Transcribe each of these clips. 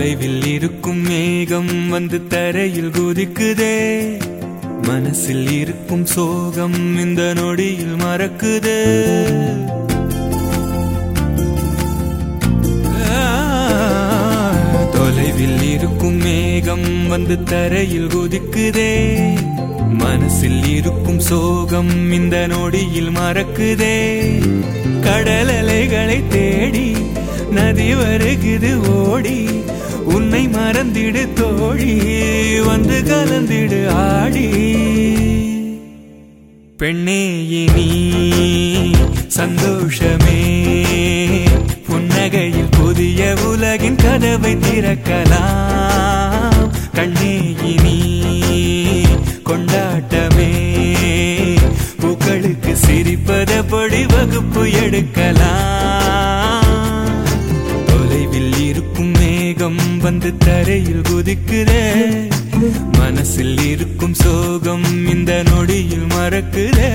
தொலைவில் இருக்கும் மேகம் வந்து தரையில் குதிக்குதே, மனசில் இருக்கும் சோகம் இந்த நொடியில் மறக்குதே. தொலைவில் இருக்கும் மேகம் வந்து தரையில் குதிக்குதே, மனசில் இருக்கும் சோகம் இந்த நொடியில் மறக்குதே. கடல் அலைகளை தேடி நதி வருகுது ஓடி, உன்னை மறந்திடு தோழி, வந்து கலந்திடு ஆடி. பெண்ணே இனி சந்தோஷமே, புன்னகையில் புதிய உலகின் கதவை திறக்கலாம். கண்ணே இனி கொண்டாட்டமே, பூக்களுக்கு சிரிப்பதபடி வகுப்பு எடுக்கலாம். தொலைவில் இருக்கும் மேகம் வந்து தரையில் குதிக்குதே, மனசில் இருக்கும் சோகம் இந்த நொடியில் மறக்குதே.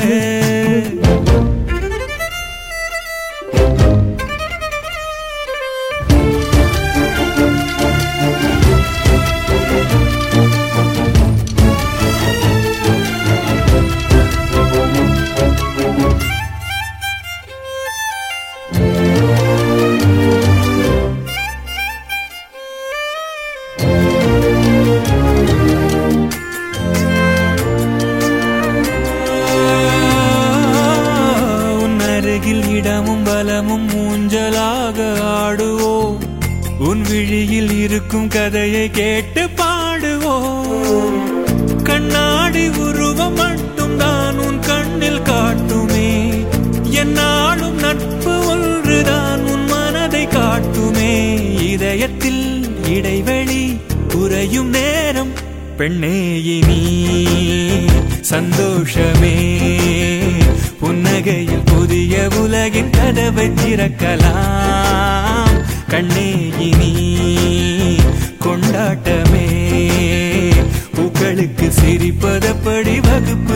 இடமும் பலமும் ஊஞ்சலாக ஆடுவோம், உன் விழியில் இருக்கும் கதையை கேட்டு பாடுவோம். கண்ணாடி உருவம் மட்டும் தான் உன் கண்ணில் காட்டுமே, என்னாலும் நட்பு ஒன்றுதான் உன் மனதை காட்டுமே. இதயத்தில் இடைவெளி குறையும் நேரம், பெண்ணே இனி சந்தோஷமே, புன்னகையில் புதிய உலகின் கதவை திறக்கலாம். கண்ணே இனி கொண்டாட்டமே, பூக்களுக்கு சிரிப்பதப்படி வகுப்பு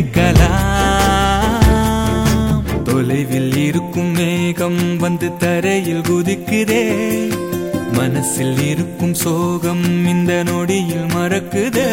எடுக்கலாம். தொலைவில் இருக்கும் மேகம் வந்து தரையில் குதிக்குதே, மனசில் இருக்கும் சோகம் இந்த நொடியில் மறக்குதே.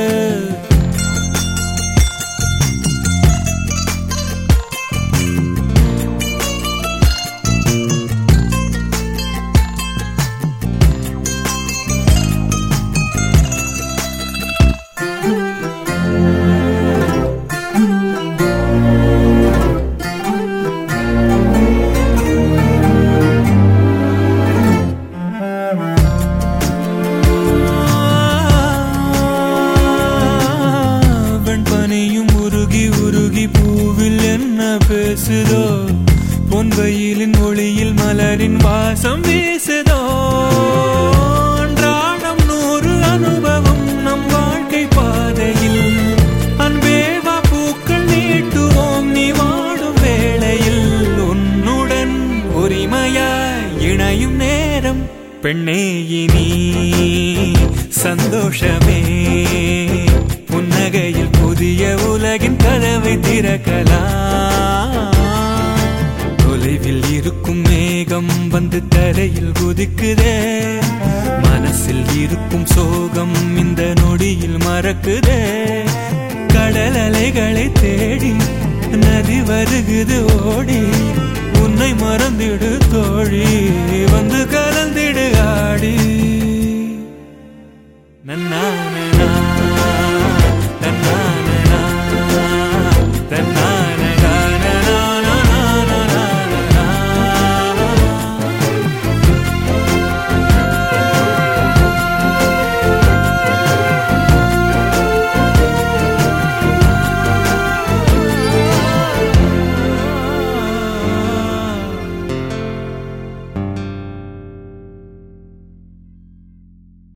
பூவில் என்ன பேசுதோ, பொன்வெயிலின் ஒளியில் மலரின் வாசம் வீசுதோ. அன்றாடம் 100 அனுபவம் நம் வாழ்க்கை பாதையில், அன்பேவா பூக்கள் நீட்டுவோம் நீ வாடும் வேளையில். உன்னுடன் உரிமையாய் இணையும் நேரம், பெண்ணே இனி சந்தோஷமே, புன்னகையில் புதிய உலகின் கதவை திறக்கலாம். தொலைவில் இருக்கும் மேகம் வந்து தரையில் குதிக்குதே, மனசில் இருக்கும் சோகம் இந்த நொடியில் மறக்குதே. கடல் அலைகளை தேடி நதி வருகுது ஓடி, உன்னை மறந்திடு தோழி, வந்து கலந்திடு ஆடி. நன்னா